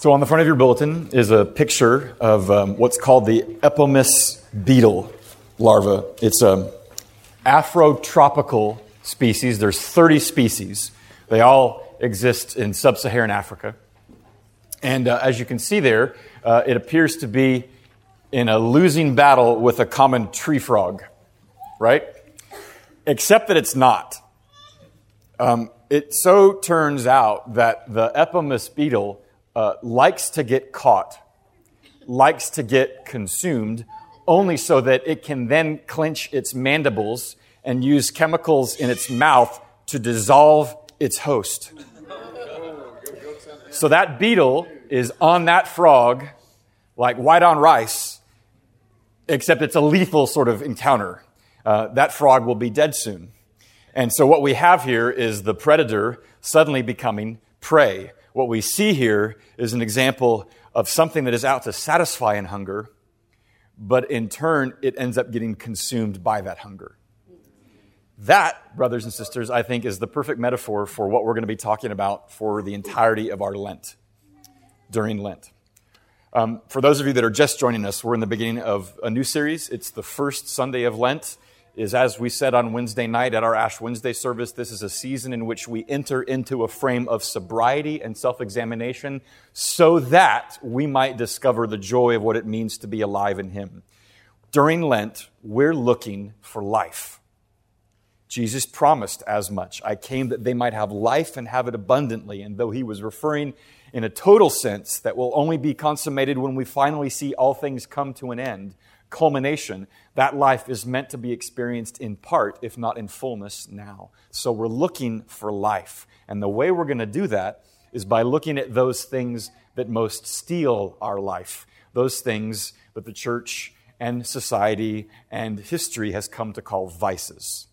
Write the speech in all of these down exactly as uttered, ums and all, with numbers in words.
So on the front of your bulletin is a picture of um, what's called the Epomus beetle larva. It's an afrotropical species. There's thirty species. They all exist in sub-Saharan Africa. And uh, as you can see there, uh, it appears to be in a losing battle with a common tree frog, right? Except that it's not. Um, it so turns out that the Epomus beetle uh, likes to get caught, likes to get consumed, only so that it can then clench its mandibles and use chemicals in its mouth to dissolve its host. So that beetle is on that frog like white on rice, except it's a lethal sort of encounter. Uh, that frog will be dead soon. And so what we have here is the predator suddenly becoming prey. What we see here is an example of something that is out to satisfy an hunger, but in turn, it ends up getting consumed by that hunger. That, brothers and sisters, I think is the perfect metaphor for what we're going to be talking about for the entirety of our Lent, during Lent. Um, for those of you that are just joining us, we're in the beginning of a new series. It's the first Sunday of Lent. Is as we said on Wednesday night at our Ash Wednesday service, this is a season in which we enter into a frame of sobriety and self-examination so that we might discover the joy of what it means to be alive in Him. During Lent, we're looking for life. Jesus promised as much. I came that they might have life and have it abundantly. And though He was referring in a total sense that will only be consummated when we finally see all things come to an end, culmination, that life is meant to be experienced in part, if not in fullness now. So we're looking for life. And the way we're going to do that is by looking at those things that most steal our life, those things that the church and society and history has come to call vices.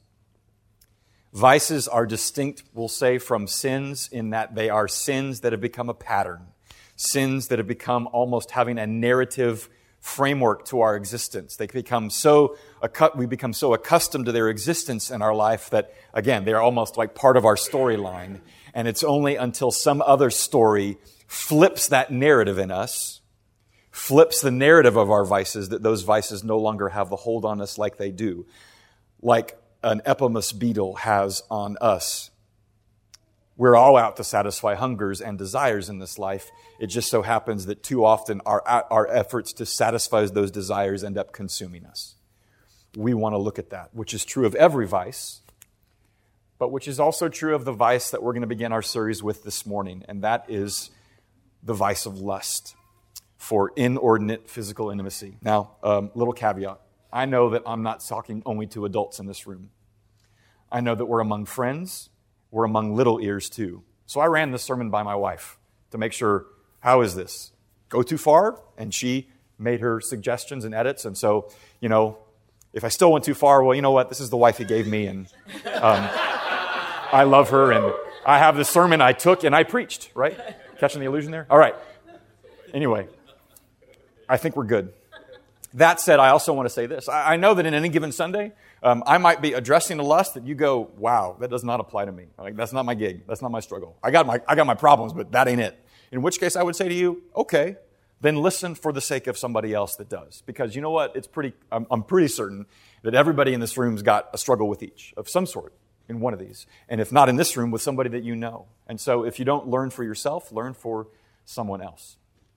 Vices are distinct, we'll say, from sins in that they are sins that have become a pattern, sins that have become almost having a narrative framework to our existence. They become so we become so accustomed to their existence in our life that, again, they're almost like part of our storyline. And it's only until some other story flips that narrative in us, flips the narrative of our vices, that those vices no longer have the hold on us like they do, like an Epomus beetle has on us. We're all out to satisfy hungers and desires in this life. It just so happens that too often our, our efforts to satisfy those desires end up consuming us. We want to look at that, which is true of every vice, but which is also true of the vice that we're going to begin our series with this morning, and that is the vice of lust for inordinate physical intimacy. Now, um, little caveat. I know that I'm not talking only to adults in this room. I know that we're among friends. We're among little ears too. So I ran this sermon by my wife to make sure, how is this? Go too far? And she made her suggestions and edits. And so, you know, if I still went too far, well, you know what? This is the wife He gave me. And um, I love her. And I have this sermon I took and I preached, right? Catching the illusion there? All right. Anyway, I think we're good. That said, I also want to say this. I know that in any given Sunday, um, I might be addressing a lust that you go, wow, that does not apply to me. Like, that's not my gig. That's not my struggle. I got my I got my problems, but that ain't it. In which case, I would say to you, okay, then listen for the sake of somebody else that does. Because you know what? It's pretty. I'm, I'm pretty certain that everybody in this room's got a struggle with each of some sort in one of these. And if not in this room, with somebody that you know. And so if you don't learn for yourself, learn for someone else.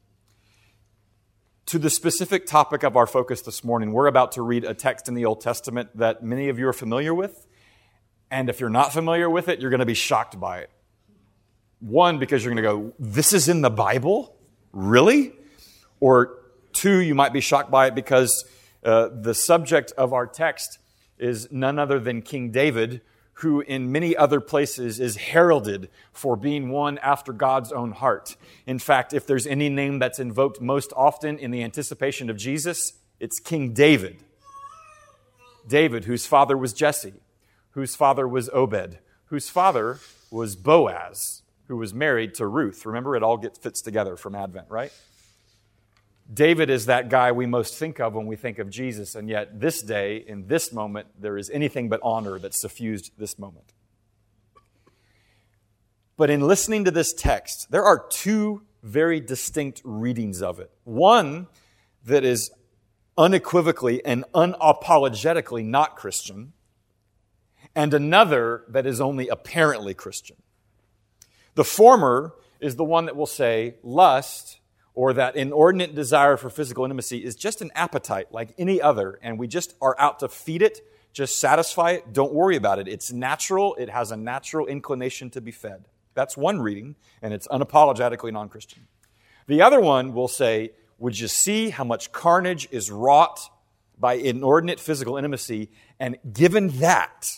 To the specific topic of our focus this morning, we're about to read a text in the Old Testament that many of you are familiar with. And if you're not familiar with it, you're going to be shocked by it. One, because you're going to go, this is in the Bible? Really? Or two, you might be shocked by it because uh, the subject of our text is none other than King David, who in many other places is heralded for being one after God's own heart. In fact, if there's any name that's invoked most often in the anticipation of Jesus, it's King David. David, whose father was Jesse, whose father was Obed, whose father was Boaz, who was married to Ruth. Remember, it all gets fits together from Advent, right? David is that guy we most think of when we think of Jesus, and yet this day, in this moment, there is anything but honor that suffused this moment. But in listening to this text, there are two very distinct readings of it. One that is unequivocally and unapologetically not Christian, and another that is only apparently Christian. The former is the one that will say lust, or that inordinate desire for physical intimacy, is just an appetite like any other, and we just are out to feed it, just satisfy it, don't worry about it. It's natural, it has a natural inclination to be fed. That's one reading, and it's unapologetically non-Christian. The other one will say, would you see how much carnage is wrought by inordinate physical intimacy, and given that,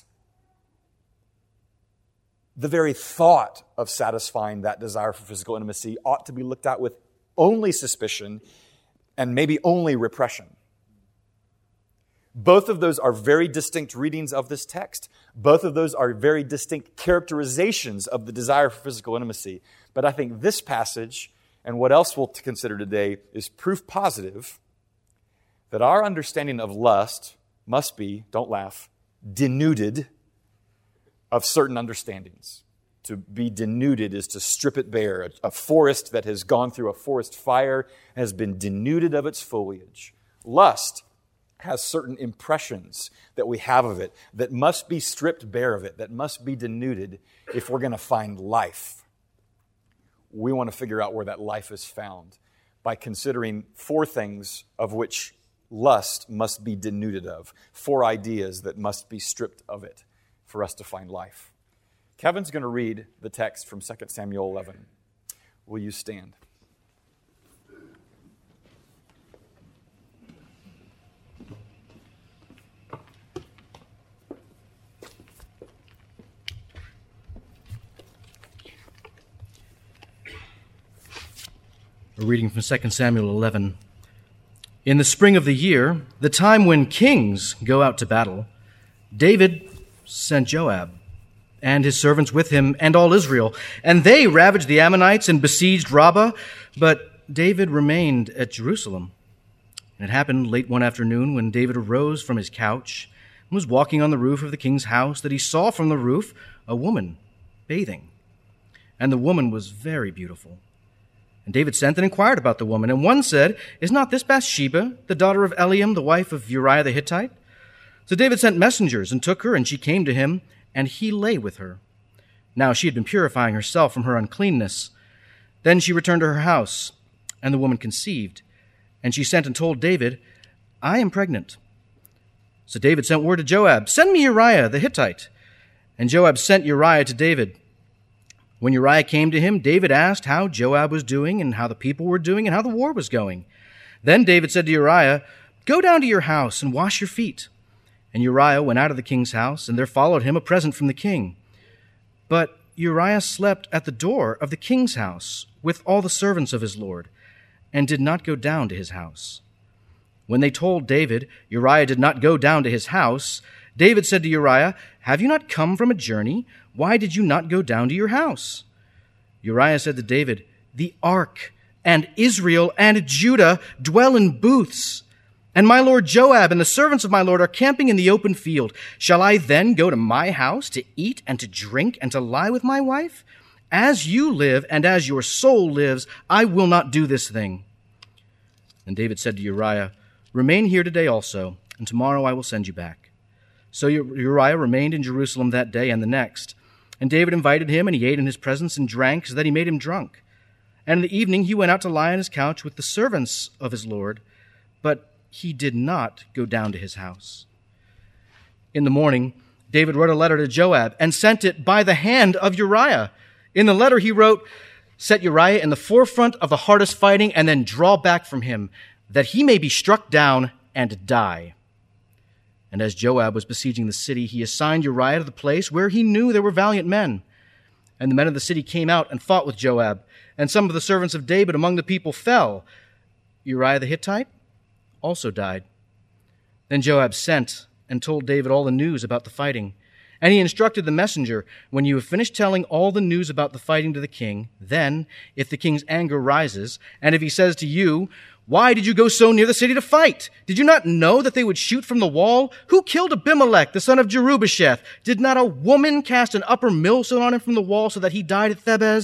the very thought of satisfying that desire for physical intimacy ought to be looked at with only suspicion and maybe only repression. Both of those are very distinct readings of this text. Both of those are very distinct characterizations of the desire for physical intimacy. But I think this passage, and what else we'll consider today, is proof positive that our understanding of lust must be, don't laugh, denuded of certain understandings. To be denuded is to strip it bare. A forest that has gone through a forest fire has been denuded of its foliage. Lust has certain impressions that we have of it that must be stripped bare of it, that must be denuded if we're going to find life. We want to figure out where that life is found by considering four things of which lust must be denuded of, four ideas that must be stripped of it for us to find life. Kevin's going to read the text from Second Samuel eleven. Will you stand? A reading from Second Samuel eleven. In the spring of the year, the time when kings go out to battle, David sent Joab and his servants with him and all Israel, and they ravaged the Ammonites and besieged Rabbah, but David remained at Jerusalem. And it happened late one afternoon when David arose from his couch and was walking on the roof of the king's house that he saw from the roof a woman bathing. And the woman was very beautiful. And David sent and inquired about the woman, and one said, "Is not this Bathsheba, the daughter of Eliam, the wife of Uriah the Hittite?" So David sent messengers and took her, and she came to him, and he lay with her. Now she had been purifying herself from her uncleanness. Then she returned to her house, and the woman conceived. And she sent and told David, "I am pregnant." So David sent word to Joab, "Send me Uriah the Hittite." And Joab sent Uriah to David. When Uriah came to him, David asked how Joab was doing, and how the people were doing, and how the war was going. Then David said to Uriah, "Go down to your house and wash your feet." And Uriah went out of the king's house, and there followed him a present from the king. But Uriah slept at the door of the king's house with all the servants of his lord, and did not go down to his house. When they told David Uriah did not go down to his house, David said to Uriah, "Have you not come from a journey? Why did you not go down to your house?" Uriah said to David, "The ark and Israel and Judah dwell in booths, and my lord Joab and the servants of my lord are camping in the open field. Shall I then go to my house to eat and to drink and to lie with my wife? As you live and as your soul lives, I will not do this thing." And David said to Uriah, "Remain here today also, and tomorrow I will send you back." So Uriah remained in Jerusalem that day and the next. And David invited him, and he ate in his presence and drank, so that he made him drunk. And in the evening he went out to lie on his couch with the servants of his lord, but he did not go down to his house. In the morning, David wrote a letter to Joab and sent it by the hand of Uriah. In the letter he wrote, "Set Uriah in the forefront of the hardest fighting, and then draw back from him, that he may be struck down and die." And as Joab was besieging the city, he assigned Uriah to the place where he knew there were valiant men. And the men of the city came out and fought with Joab, and some of the servants of David among the people fell. Uriah the Hittite also died. Then Joab sent and told David all the news about the fighting. And he instructed the messenger, "When you have finished telling all the news about the fighting to the king, then, if the king's anger rises, and if he says to you, 'Why did you go so near the city to fight? Did you not know that they would shoot from the wall? Who killed Abimelech, the son of Jerubasheth? Did not a woman cast an upper millstone on him from the wall so that he died at Thebez?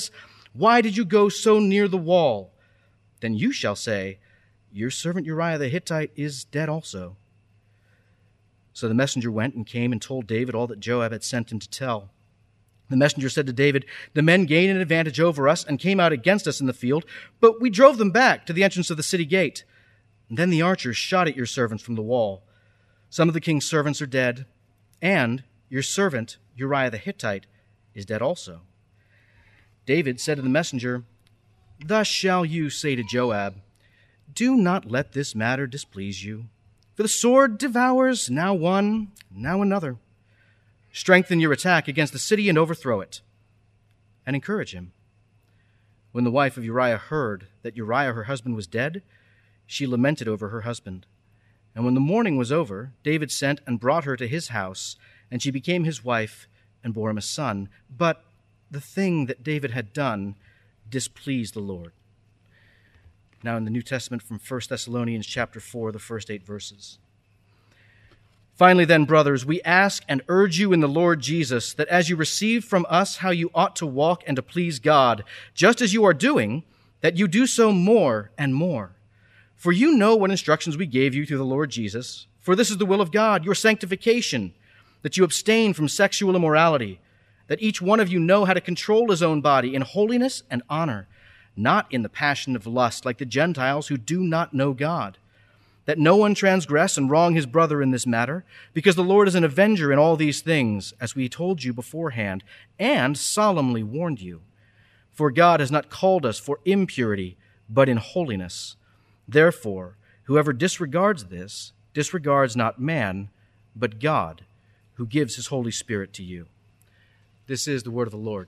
Why did you go so near the wall? Then you shall say, Your servant Uriah the Hittite is dead also. So the messenger went and came and told David all that Joab had sent him to tell. The messenger said to David, The men gained an advantage over us and came out against us in the field, but we drove them back to the entrance of the city gate. And then the archers shot at your servants from the wall. Some of the king's servants are dead, and your servant Uriah the Hittite is dead also. David said to the messenger, Thus shall you say to Joab, Do not let this matter displease you, for the sword devours now one, now another. Strengthen your attack against the city and overthrow it, and encourage him. When the wife of Uriah heard that Uriah her husband was dead, she lamented over her husband. And when the mourning was over, David sent and brought her to his house, and she became his wife and bore him a son. But the thing that David had done displeased the Lord. Now in the New Testament from First Thessalonians chapter four, the first eight verses. Finally then, brothers, we ask and urge you in the Lord Jesus that as you received from us how you ought to walk and to please God, just as you are doing, that you do so more and more. For you know what instructions we gave you through the Lord Jesus. For this is the will of God, your sanctification, that you abstain from sexual immorality, that each one of you know how to control his own body in holiness and honor, not in the passion of lust like the Gentiles who do not know God, that no one transgress and wrong his brother in this matter, because the Lord is an avenger in all these things, as we told you beforehand, and solemnly warned you. For God has not called us for impurity, but in holiness. Therefore, whoever disregards this, disregards not man, but God, who gives his Holy Spirit to you. This is the word of the Lord.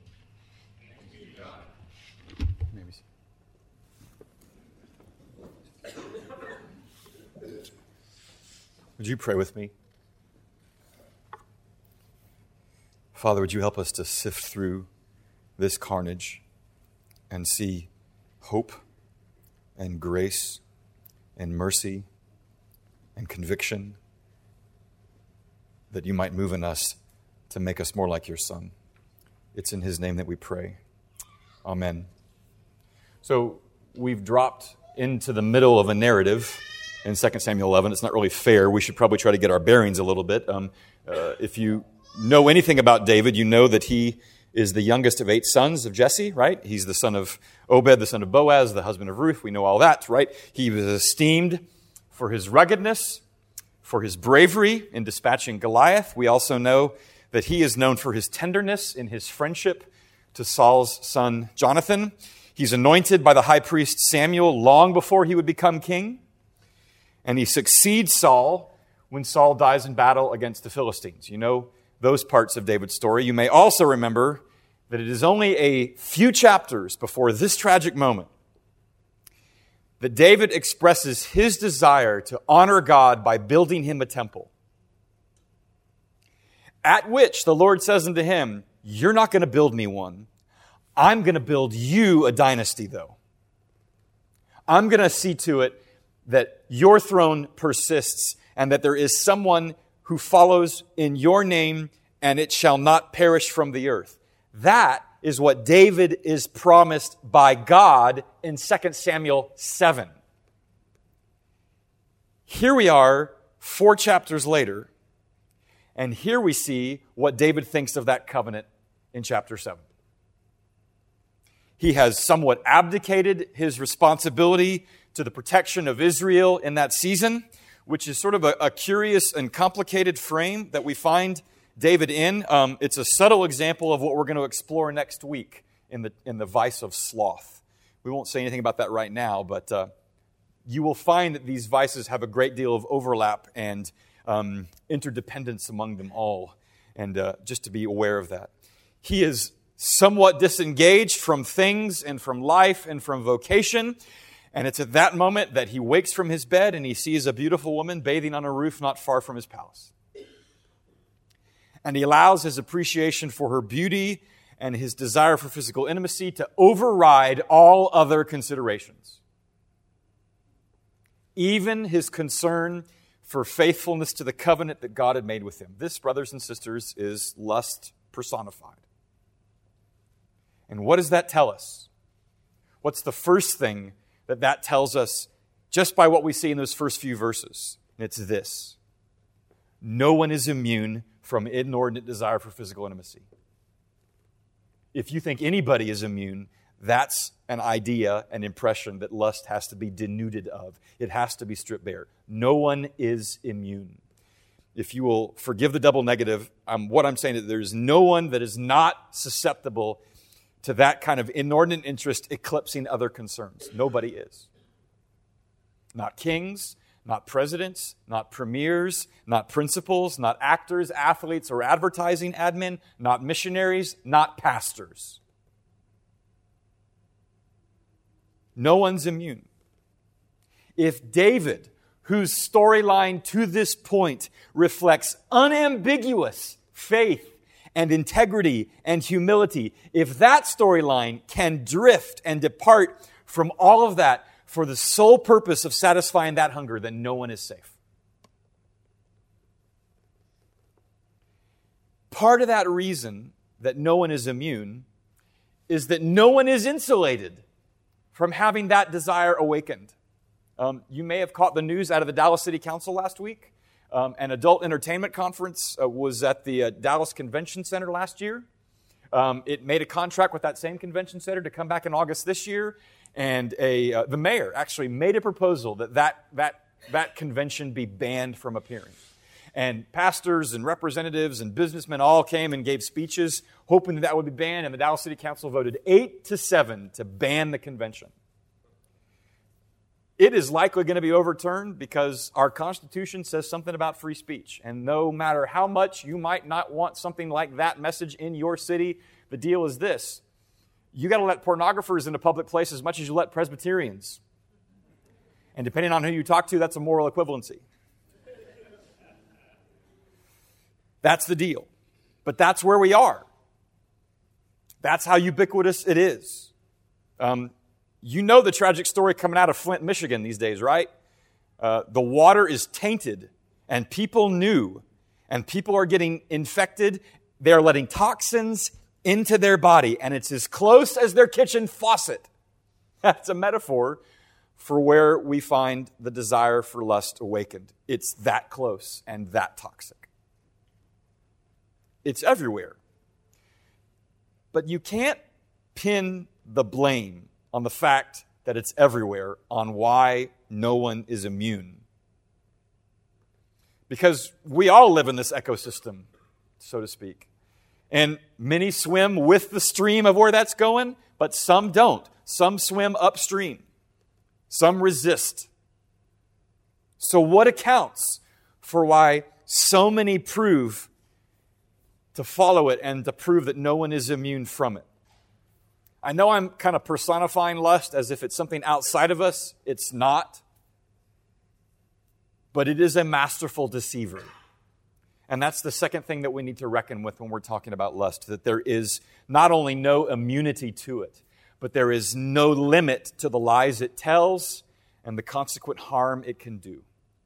Would you pray with me? Father, would you help us to sift through this carnage and see hope and grace and mercy and conviction, that you might move in us to make us more like your Son. It's in his name that we pray. Amen. So we've dropped into the middle of a narrative in Second Samuel eleven. It's not really fair. We should probably try to get our bearings a little bit. Um, uh, if you know anything about David, you know that he is the youngest of eight sons of Jesse, right? He's the son of Obed, the son of Boaz, the husband of Ruth. We know all that, right? He was esteemed for his ruggedness, for his bravery in dispatching Goliath. We also know that he is known for his tenderness in his friendship to Saul's son Jonathan. He's anointed by the high priest Samuel long before he would become king. And he succeeds Saul when Saul dies in battle against the Philistines. You know those parts of David's story. You may also remember that it is only a few chapters before this tragic moment that David expresses his desire to honor God by building him a temple. At which the Lord says unto him, You're not going to build me one. I'm going to build you a dynasty, though. I'm going to see to it that your throne persists and that there is someone who follows in your name and it shall not perish from the earth. That is what David is promised by God in Second Samuel seven. Here we are, four chapters later, and here we see what David thinks of that covenant in chapter seven. He has somewhat abdicated his responsibility to the protection of Israel in that season, which is sort of a, a curious and complicated frame that we find David in. Um, it's a subtle example of what we're going to explore next week in the in the vice of sloth. We won't say anything about that right now, but uh, you will find that these vices have a great deal of overlap and um, interdependence among them all, and uh, just to be aware of that. He is somewhat disengaged from things and from life and from vocation. And it's at that moment that he wakes from his bed and he sees a beautiful woman bathing on a roof not far from his palace. And he allows his appreciation for her beauty and his desire for physical intimacy to override all other considerations. Even his concern for faithfulness to the covenant that God had made with him. This, brothers and sisters, is lust personified. And what does that tell us? What's the first thing that that tells us just by what we see in those first few verses? And it's this: no one is immune from inordinate desire for physical intimacy. If you think anybody is immune, that's an idea, an impression that lust has to be denuded of. It has to be stripped bare. No one is immune. If you will forgive the double negative, um, what I'm saying is there's no one that is not susceptible to that kind of inordinate interest eclipsing other concerns. Nobody is. Not kings, not presidents, not premiers, not principals, not actors, athletes, or advertising admin, not missionaries, not pastors. No one's immune. If David, whose storyline to this point reflects unambiguous faith and integrity and humility, if that storyline can drift and depart from all of that for the sole purpose of satisfying that hunger, then no one is safe. Part of that reason that no one is immune is that no one is insulated from having that desire awakened. Um, you may have caught the news out of the Dallas City Council last week. Um, an adult entertainment conference uh, was at the uh, Dallas Convention Center last year. Um, it made a contract with that same convention center to come back in August this year. And a uh, the mayor actually made a proposal that that, that that convention be banned from appearing. And pastors and representatives and businessmen all came and gave speeches hoping that that would be banned. And the Dallas City Council voted eight to seven to ban the convention. It is likely going to be overturned because our Constitution says something about free speech. And no matter how much you might not want something like that message in your city, the deal is this: you got to let pornographers into public places as much as you let Presbyterians. And depending on who you talk to, that's a moral equivalency. That's the deal. But that's where we are. That's how ubiquitous it is. Um, you know the tragic story coming out of Flint, Michigan these days, right? Uh, the water is tainted, and people knew, and people are getting infected. They're letting toxins into their body, and it's as close as their kitchen faucet. That's a metaphor for where we find the desire for lust awakened. It's that close and that toxic. It's everywhere. But you can't pin the blame on the fact that it's everywhere on why no one is immune. Because we all live in this ecosystem, so to speak. And many swim with the stream of where that's going, but some don't. Some swim upstream. Some resist. So what accounts for why so many prove to follow it and to prove that no one is immune from it? I know I'm kind of personifying lust as if it's something outside of us. It's not. But it is a masterful deceiver. And that's the second thing that we need to reckon with when we're talking about lust, that there is not only no immunity to it, but there is no limit to the lies it tells and the consequent harm it can do.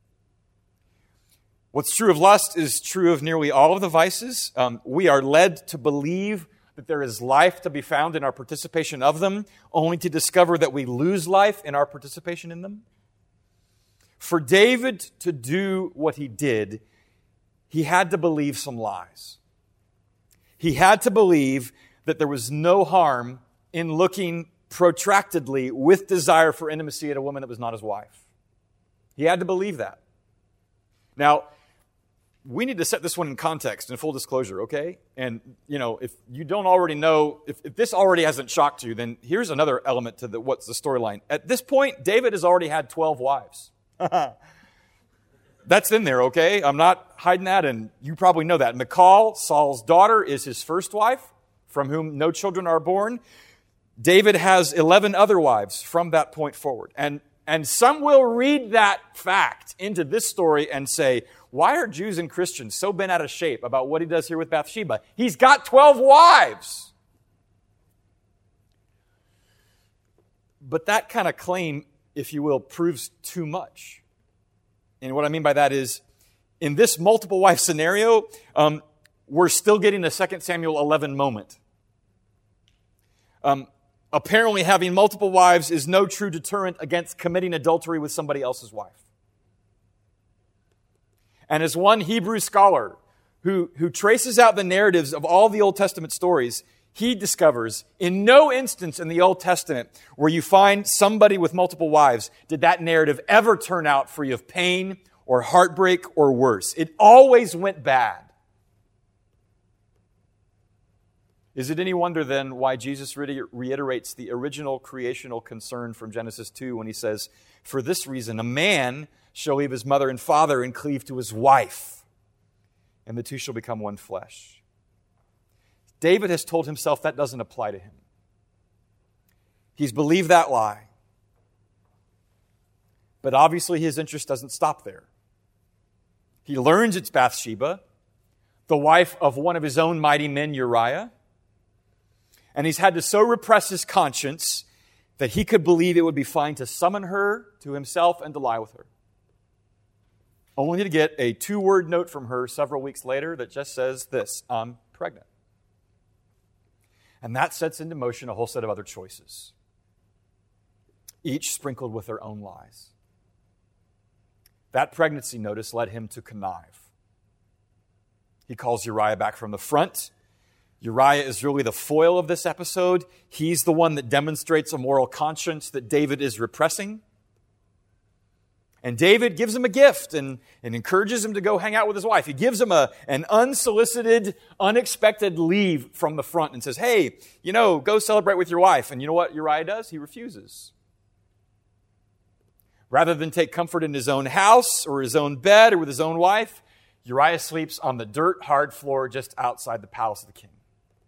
What's true of lust is true of nearly all of the vices. Um, we are led to believe that there is life to be found in our participation of them, only to discover that we lose life in our participation in them. For David to do what he did, he had to believe some lies. He had to believe that there was no harm in looking protractedly with desire for intimacy at a woman that was not his wife. He had to believe that. Now, we need to set this one in context and full disclosure, okay? And, you know, if you don't already know, if, if this already hasn't shocked you, then here's another element to the, what's the storyline. At this point, David has already had twelve wives. That's in there, okay? I'm not hiding that, and you probably know that. Michal, Saul's daughter, is his first wife, from whom no children are born. David has eleven other wives from that point forward. And, and some will read that fact into this story and say, why are Jews and Christians so bent out of shape about what he does here with Bathsheba? He's got twelve wives. But that kind of claim, if you will, proves too much. And what I mean by that is, in this multiple wife scenario, um, we're still getting a Second Samuel eleven moment. Um, apparently having multiple wives is no true deterrent against committing adultery with somebody else's wife. And as one Hebrew scholar who, who traces out the narratives of all the Old Testament stories, he discovers in no instance in the Old Testament where you find somebody with multiple wives did that narrative ever turn out free of pain or heartbreak or worse. It always went bad. Is it any wonder then why Jesus reiterates the original creational concern from Genesis two when he says, "For this reason, a man shall leave his mother and father and cleave to his wife, and the two shall become one flesh." David has told himself that doesn't apply to him. He's believed that lie. But obviously his interest doesn't stop there. He learns it's Bathsheba, the wife of one of his own mighty men, Uriah. And he's had to so repress his conscience that he could believe it would be fine to summon her to himself and to lie with her. Only to get a two-word note from her several weeks later that just says this: "I'm pregnant." And that sets into motion a whole set of other choices, each sprinkled with their own lies. That pregnancy notice led him to connive. He calls Uriah back from the front. Uriah is really the foil of this episode. He's the one that demonstrates a moral conscience that David is repressing. And David gives him a gift and, and encourages him to go hang out with his wife. He gives him a, an unsolicited, unexpected leave from the front and says, "Hey, you know, go celebrate with your wife." And you know what Uriah does? He refuses. Rather than take comfort in his own house or his own bed or with his own wife, Uriah sleeps on the dirt hard floor just outside the palace of the king.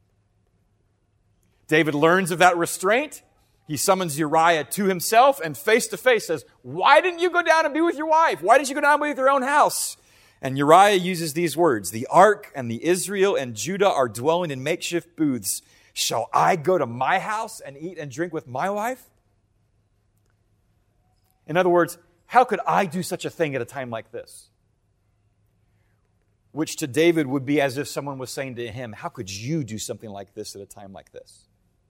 David learns of that restraint. He summons Uriah to himself and face to face says, "Why didn't you go down and be with your wife? Why didn't you go down and be with your own house?" And Uriah uses these words: "The ark and the Israel and Judah are dwelling in makeshift booths. Shall I go to my house and eat and drink with my wife?" In other words, how could I do such a thing at a time like this? Which to David would be as if someone was saying to him, "How could you do something like this at a time like this?"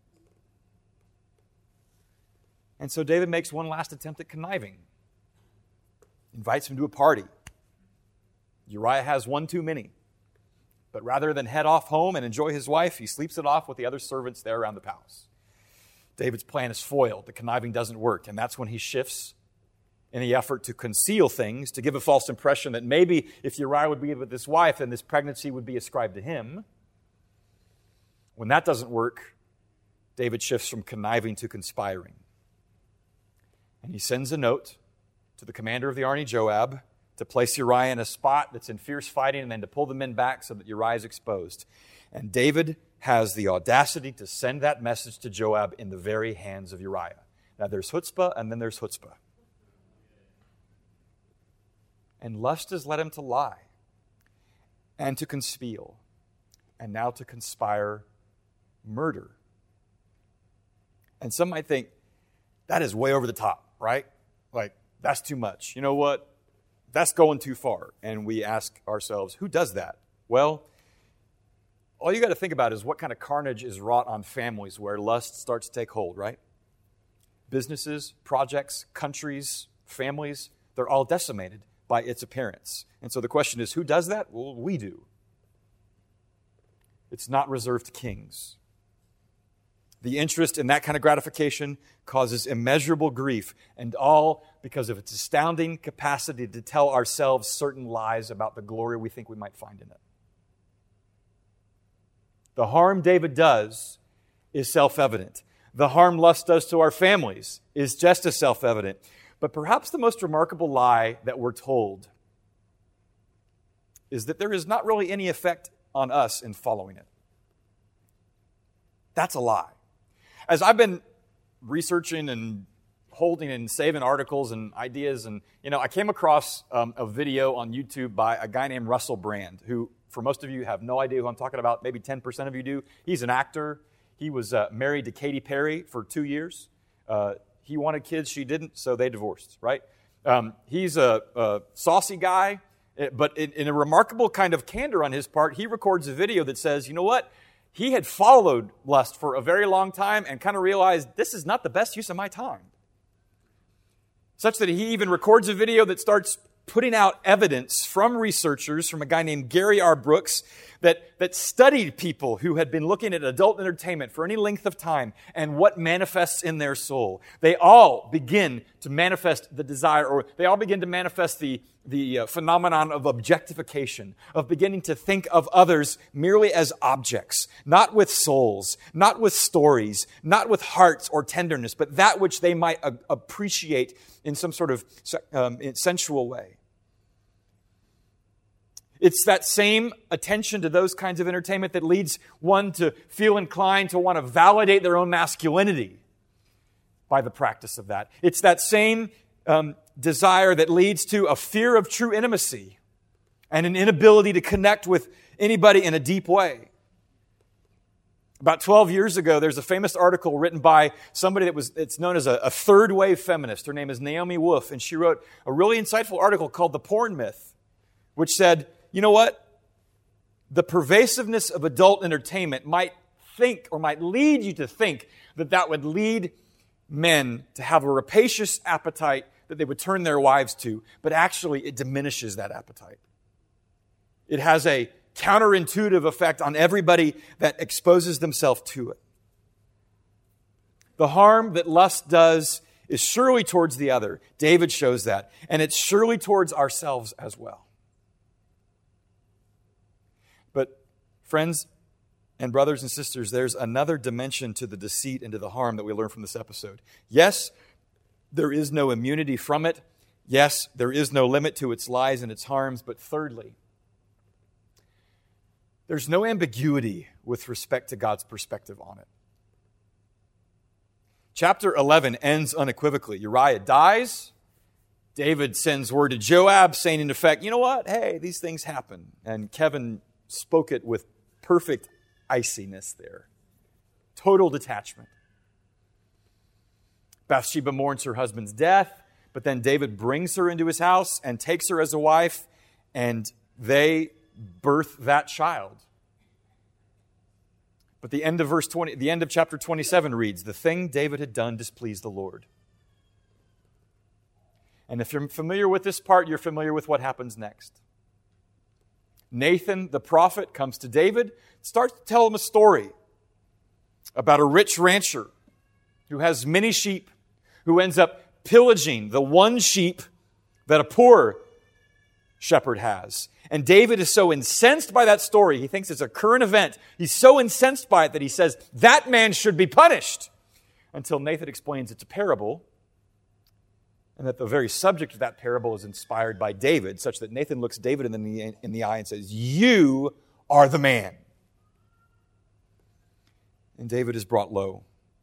And so David makes one last attempt at conniving. Invites him to a party. Uriah has one too many. But rather than head off home and enjoy his wife, he sleeps it off with the other servants there around the palace. David's plan is foiled. The conniving doesn't work. And that's when he shifts in the effort to conceal things, to give a false impression that maybe if Uriah would be with his wife, then this pregnancy would be ascribed to him. When that doesn't work, David shifts from conniving to conspiring. And he sends a note to the commander of the army, Joab, to place Uriah in a spot that's in fierce fighting and then to pull the men back so that Uriah is exposed. And David has the audacity to send that message to Joab in the very hands of Uriah. Now there's chutzpah and then there's chutzpah. And lust has led him to lie and to conceal and now to conspire murder. And some might think, that is way over the top, right? Like, that's too much. You know what? That's going too far. And we ask ourselves, who does that? Well, all you got to think about is what kind of carnage is wrought on families where lust starts to take hold, right? Businesses, projects, countries, families, they're all decimated by its appearance. And so the question is, who does that? Well, we do. It's not reserved to kings. The interest in that kind of gratification causes immeasurable grief, and all because of its astounding capacity to tell ourselves certain lies about the glory we think we might find in it. The harm David does is self-evident. The harm lust does to our families is just as self-evident. But perhaps the most remarkable lie that we're told is that there is not really any effect on us in following it. That's a lie. As I've been researching and holding and saving articles and ideas, and you know, I came across um, a video on YouTube by a guy named Russell Brand, who, for most of you, have no idea who I'm talking about. Maybe ten percent of you do. He's an actor. He was uh, married to Katy Perry for two years. Uh, he wanted kids, she didn't, so they divorced, right? Um, he's a, a saucy guy, but in, in a remarkable kind of candor on his part, he records a video that says, you know what? he had followed lust for a very long time and kind of realized this is not the best use of my time. Such that he even records a video that starts putting out evidence from researchers, from a guy named Gary R. Brooks, that, that studied people who had been looking at adult entertainment for any length of time and what manifests in their soul. They all begin to manifest the desire, or they all begin to manifest the, the uh, phenomenon of objectification, of beginning to think of others merely as objects, not with souls, not with stories, not with hearts or tenderness, but that which they might a- appreciate in some sort of um, sensual way. It's that same attention to those kinds of entertainment that leads one to feel inclined to want to validate their own masculinity by the practice of that. It's that same um, desire that leads to a fear of true intimacy and an inability to connect with anybody in a deep way. About twelve years ago, there's a famous article written by somebody that was, it's known as a, a third wave feminist. Her name is Naomi Wolf, and she wrote a really insightful article called The Porn Myth, which said, you know what? The pervasiveness of adult entertainment might think or might lead you to think that that would lead men to have a rapacious appetite that they would turn their wives to, but actually it diminishes that appetite. It has a counterintuitive effect on everybody that exposes themselves to it. The harm that lust does is surely towards the other. David shows that. And it's surely towards ourselves as well. But friends and brothers and sisters, there's another dimension to the deceit and to the harm that we learn from this episode. Yes, there is no immunity from it. Yes, there is no limit to its lies and its harms. But thirdly, there's no ambiguity with respect to God's perspective on it. Chapter eleven ends unequivocally. Uriah dies. David sends word to Joab saying in effect, you know what? Hey, these things happen. And Kevin spoke it with perfect iciness there. Total detachment. Bathsheba mourns her husband's death, but then David brings her into his house and takes her as a wife, and they birth that child. But the end of verse twenty, the end of chapter twenty-seven reads, the thing David had done displeased the Lord. And if you're familiar with this part, you're familiar with what happens next. Nathan, the prophet, comes to David, starts to tell him a story about a rich rancher who has many sheep, who ends up pillaging the one sheep that a poor shepherd has. And David is so incensed by that story, he thinks it's a current event. He's so incensed by it that he says, that man should be punished. Until Nathan explains it's a parable, and that the very subject of that parable is inspired by David, such that Nathan looks David in the, in the eye and says, you are the man. And David is brought low.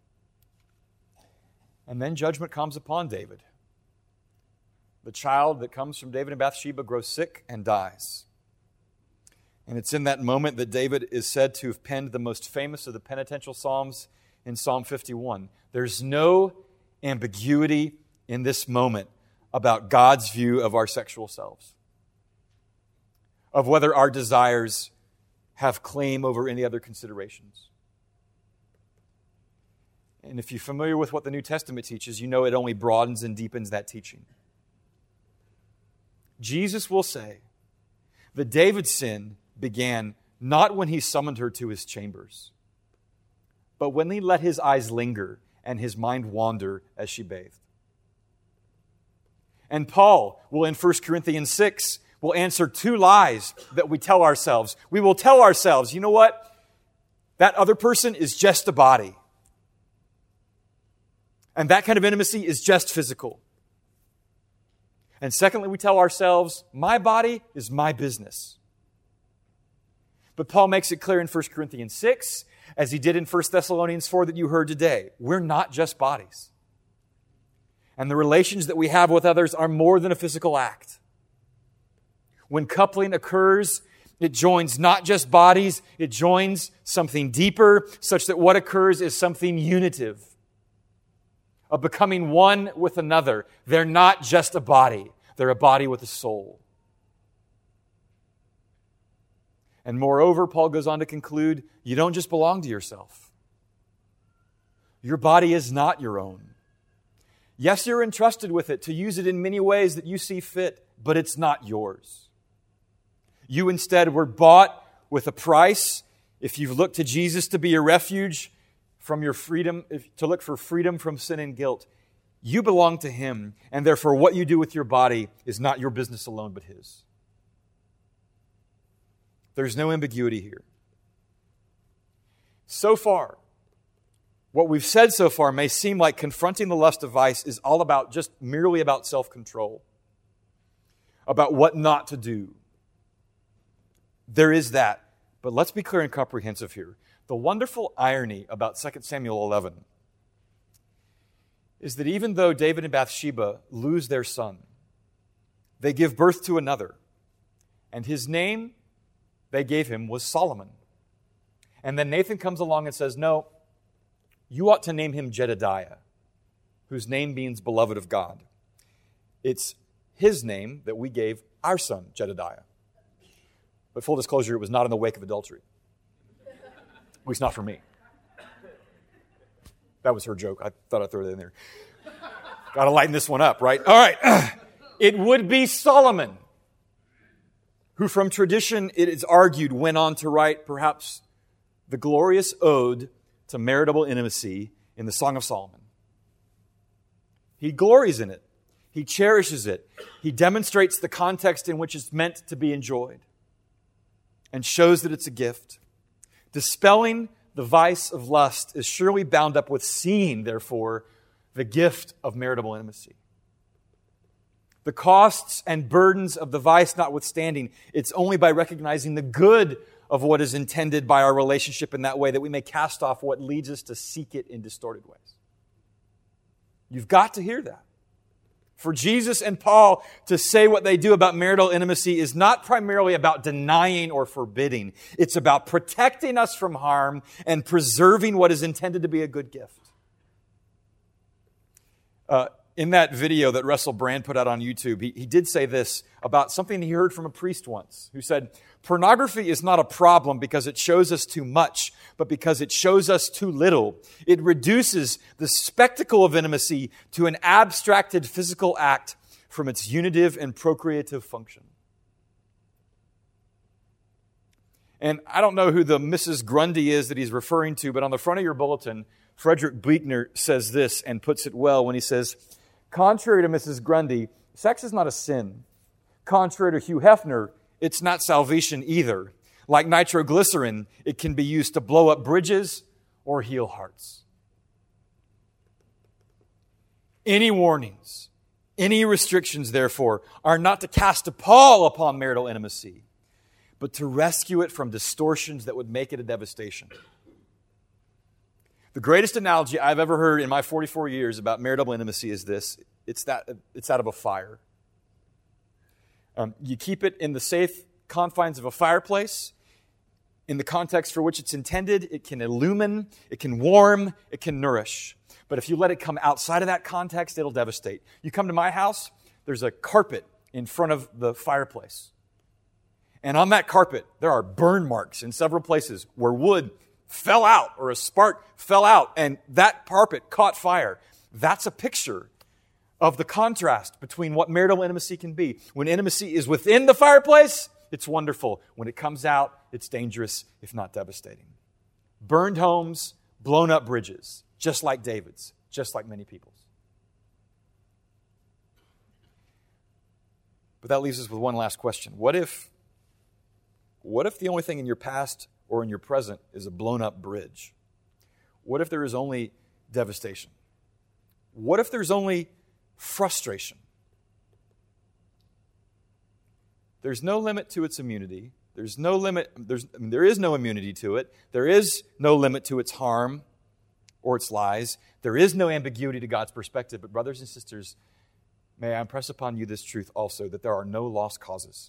And then judgment comes upon David. The child that comes from David and Bathsheba grows sick and dies. And it's in that moment that David is said to have penned the most famous of the penitential psalms in Psalm fifty-one. There's no ambiguity in this moment about God's view of our sexual selves, of whether our desires have claim over any other considerations. And if you're familiar with what the New Testament teaches, you know it only broadens and deepens that teaching. Jesus will say that David's sin began not when he summoned her to his chambers, but when he let his eyes linger and his mind wander as she bathed. And Paul will, in First Corinthians six, will answer two lies that we tell ourselves. We will tell ourselves, you know what? That other person is just a body. And that kind of intimacy is just physical. And secondly, we tell ourselves, my body is my business. But Paul makes it clear in First Corinthians six, as he did in First Thessalonians four that you heard today, we're not just bodies. And the relations that we have with others are more than a physical act. When coupling occurs, it joins not just bodies, it joins something deeper, such that what occurs is something unitive, of becoming one with another. They're not just a body, they're a body with a soul. And moreover, Paul goes on to conclude, you don't just belong to yourself. Your body is not your own. Yes, you're entrusted with it to use it in many ways that you see fit, but it's not yours. You instead were bought with a price. If you've looked to Jesus to be your refuge from your freedom, if, to look for freedom from sin and guilt, you belong to Him, and therefore what you do with your body is not your business alone, but His. There's no ambiguity here. So far, what we've said so far may seem like confronting the lust of vice is all about, just merely about self-control, about what not to do. There is that, but let's be clear and comprehensive here. The wonderful irony about Second Samuel eleven is that even though David and Bathsheba lose their son, they give birth to another, and his name they gave him was Solomon. And then Nathan comes along and says, no, you ought to name him Jedediah, whose name means beloved of God. It's his name that we gave our son, Jedediah. But full disclosure, it was not in the wake of adultery. At least not for me. That was her joke. I thought I'd throw that in there. Got to lighten this one up, right? All right. It would be Solomon, who from tradition, it is argued, went on to write perhaps the glorious ode to marital intimacy in the Song of Solomon. He glories in it. He cherishes it. He demonstrates the context in which it's meant to be enjoyed and shows that it's a gift. Dispelling the vice of lust is surely bound up with seeing, therefore, the gift of marital intimacy. The costs and burdens of the vice notwithstanding, it's only by recognizing the good of what is intended by our relationship in that way that we may cast off what leads us to seek it in distorted ways. You've got to hear that. For Jesus and Paul to say what they do about marital intimacy is not primarily about denying or forbidding. It's about protecting us from harm and preserving what is intended to be a good gift. Uh, in that video that Russell Brand put out on YouTube, he, he did say this about something he heard from a priest once, who said, pornography is not a problem because it shows us too much, but because it shows us too little. It reduces the spectacle of intimacy to an abstracted physical act from its unitive and procreative function. And I don't know who the Missus Grundy is that he's referring to, but on the front of your bulletin, Frederick Buechner says this and puts it well when he says, contrary to Missus Grundy, sex is not a sin. Contrary to Hugh Hefner, it's not salvation either. Like nitroglycerin, it can be used to blow up bridges or heal hearts. Any warnings, any restrictions, therefore, are not to cast a pall upon marital intimacy, but to rescue it from distortions that would make it a devastation. The greatest analogy I've ever heard in my forty-four years about marital intimacy is this. It's that, it's that of a fire. Um, you keep it in the safe confines of a fireplace. In the context for which it's intended, it can illumine, it can warm, it can nourish. But if you let it come outside of that context, it'll devastate. You come to my house, there's a carpet in front of the fireplace. And on that carpet, there are burn marks in several places where wood fell out or a spark fell out and that carpet caught fire. That's a picture of the contrast between what marital intimacy can be. When intimacy is within the fireplace, it's wonderful. When it comes out, it's dangerous, if not devastating. Burned homes, blown up bridges, just like David's, just like many people's. But that leaves us with one last question. What if, what if the only thing in your past or in your present is a blown up bridge? What if there is only devastation? What if there's only frustration? There's no limit to its immunity. There's no limit, there's, I mean, there is no immunity to it. There is no limit to its harm or its lies. There is no ambiguity to God's perspective. But brothers and sisters, may I impress upon you this truth also, that there are no lost causes.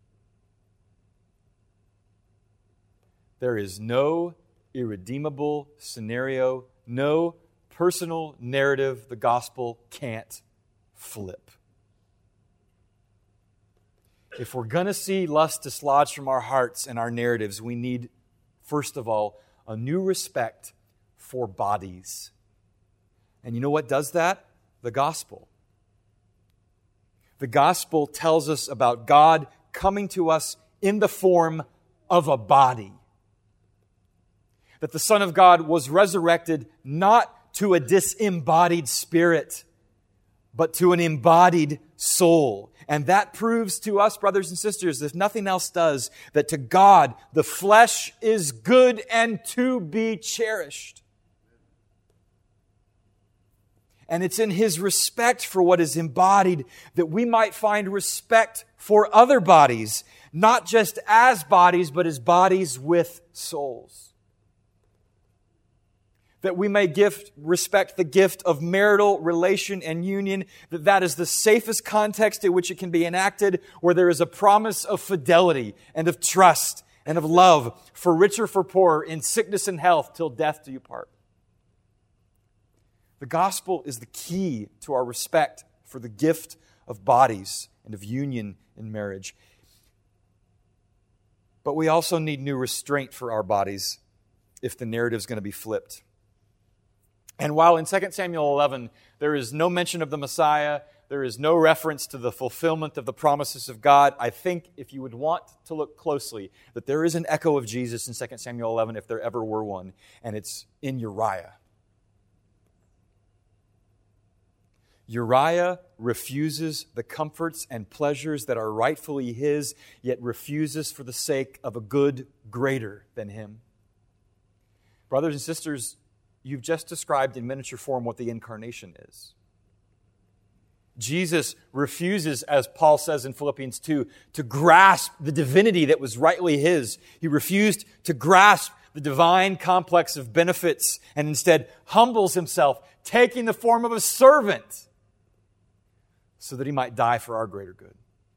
There is no irredeemable scenario, no personal narrative the gospel can't flip. If we're going to see lust dislodged from our hearts and our narratives, we need, first of all, a new respect for bodies. And you know what does that? The gospel. The gospel tells us about God coming to us in the form of a body. That the Son of God was resurrected not to a disembodied spirit, but to an embodied soul. And that proves to us, brothers and sisters, if nothing else does, that to God the flesh is good and to be cherished. And it's in His respect for what is embodied that we might find respect for other bodies, not just as bodies, but as bodies with souls. That we may gift, respect the gift of marital relation and union, that that is the safest context in which it can be enacted, where there is a promise of fidelity and of trust and of love for rich or for poor, in sickness and health, till death do you part. The gospel is the key to our respect for the gift of bodies and of union in marriage. But we also need new restraint for our bodies if the narrative is going to be flipped. And while in Second Samuel eleven there is no mention of the Messiah, there is no reference to the fulfillment of the promises of God, I think if you would want to look closely, that there is an echo of Jesus in Second Samuel eleven if there ever were one, and it's in Uriah. Uriah refuses the comforts and pleasures that are rightfully his, yet refuses for the sake of a good greater than him. Brothers and sisters, you've just described in miniature form what the incarnation is. Jesus refuses, as Paul says in Philippians two, to grasp the divinity that was rightly his. He refused to grasp the divine complex of benefits and instead humbles himself, taking the form of a servant so that he might die for our greater good.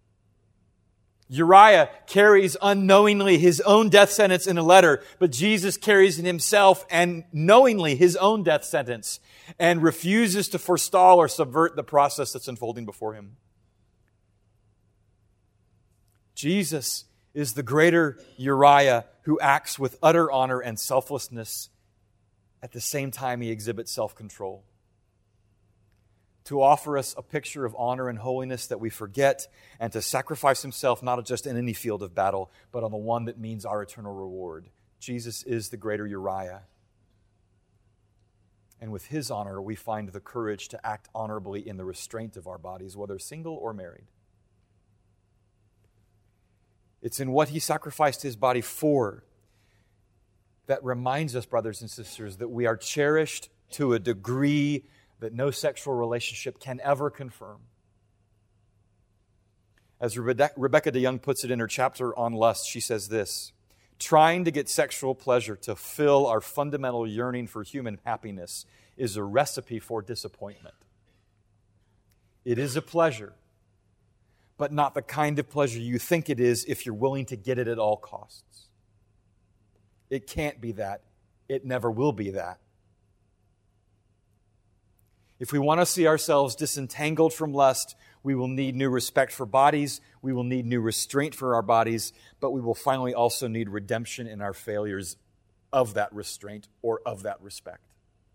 Uriah carries unknowingly his own death sentence in a letter, but Jesus carries in himself and knowingly his own death sentence and refuses to forestall or subvert the process that's unfolding before him. Jesus is the greater Uriah who acts with utter honor and selflessness. At the same time, he exhibits self-control. To offer us a picture of honor and holiness that we forget, and to sacrifice himself not just in any field of battle, but on the one that means our eternal reward. Jesus is the greater Uriah. And with his honor, we find the courage to act honorably in the restraint of our bodies, whether single or married. It's in what he sacrificed his body for that reminds us, brothers and sisters, that we are cherished to a degree that no sexual relationship can ever confirm. As Rebecca DeYoung puts it in her chapter on lust, she says this: trying to get sexual pleasure to fill our fundamental yearning for human happiness is a recipe for disappointment. It is a pleasure, but not the kind of pleasure you think it is if you're willing to get it at all costs. It can't be that. It never will be that. If we want to see ourselves disentangled from lust, we will need new respect for bodies, we will need new restraint for our bodies, but we will finally also need redemption in our failures of that restraint or of that respect.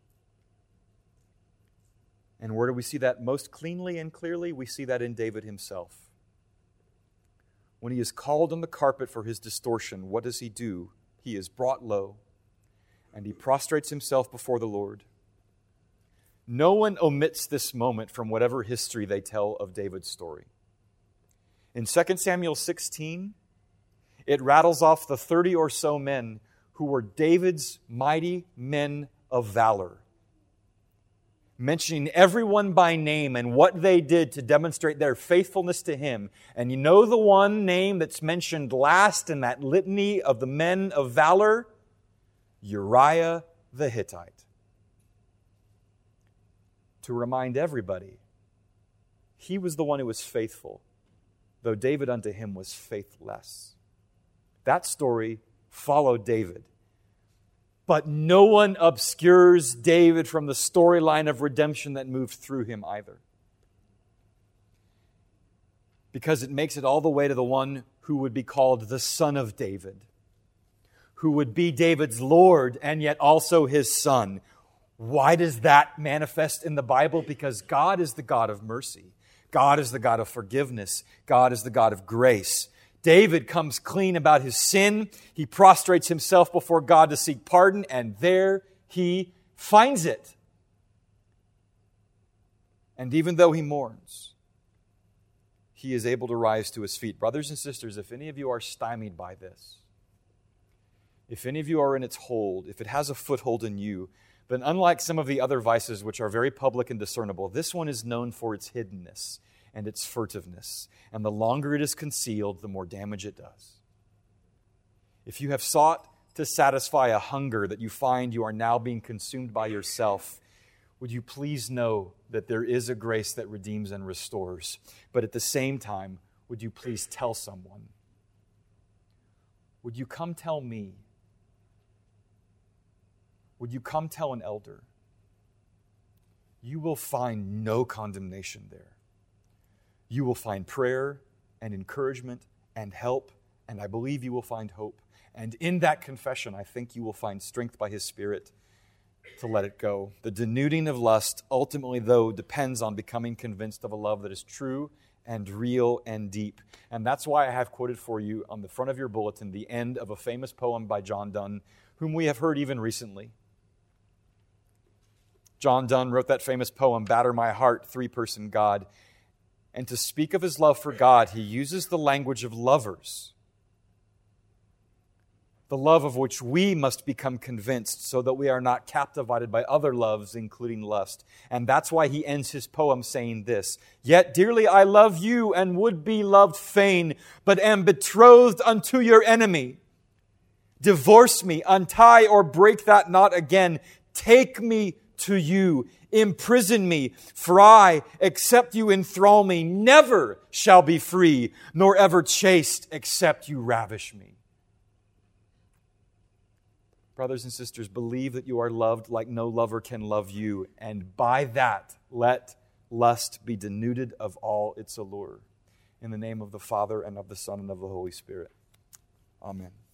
And where do we see that most cleanly and clearly? We see that in David himself. When he is called on the carpet for his distortion, what does he do? He is brought low, and he prostrates himself before the Lord. No one omits this moment from whatever history they tell of David's story. In Second Samuel sixteen, it rattles off the thirty or so men who were David's mighty men of valor, mentioning everyone by name and what they did to demonstrate their faithfulness to him. And you know the one name that's mentioned last in that litany of the men of valor? Uriah the Hittite. To remind everybody, he was the one who was faithful, though David unto him was faithless. That story followed David. But no one obscures David from the storyline of redemption that moved through him either. because it makes it all the way to the one who would be called the Son of David, who would be David's Lord and yet also his son. Why does that manifest in the Bible? Because God is the God of mercy. God is the God of forgiveness. God is the God of grace. David comes clean about his sin. He prostrates himself before God to seek pardon, and there he finds it. And even though he mourns, he is able to rise to his feet. Brothers and sisters, if any of you are stymied by this, if any of you are in its hold, if it has a foothold in you, then unlike some of the other vices which are very public and discernible, this one is known for its hiddenness and its furtiveness. And the longer it is concealed, the more damage it does. If you have sought to satisfy a hunger that you find you are now being consumed by yourself, would you please know that there is a grace that redeems and restores? But at the same time, would you please tell someone? Would you come tell me? Would you come tell an elder? You will find no condemnation there. You will find prayer and encouragement and help, and I believe you will find hope. And in that confession, I think you will find strength by His Spirit to let it go. The denuding of lust ultimately, though, depends on becoming convinced of a love that is true and real and deep. And that's why I have quoted for you on the front of your bulletin the end of a famous poem by John Donne, whom we have heard even recently. John Donne wrote that famous poem, Batter My Heart, Three-Person God. And to speak of his love for God, he uses the language of lovers, the love of which we must become convinced so that we are not captivated by other loves, including lust. And that's why he ends his poem saying this, Yet dearly I love you and would be loved fain, but am betrothed unto your enemy. Divorce me, untie or break that knot again. Take me to you, imprison me, for I, except you enthrall me, never shall be free, nor ever chaste, except you ravish me. Brothers and sisters, believe that you are loved like no lover can love you, and by that, let lust be denuded of all its allure. In the name of the Father, and of the Son, and of the Holy Spirit. Amen.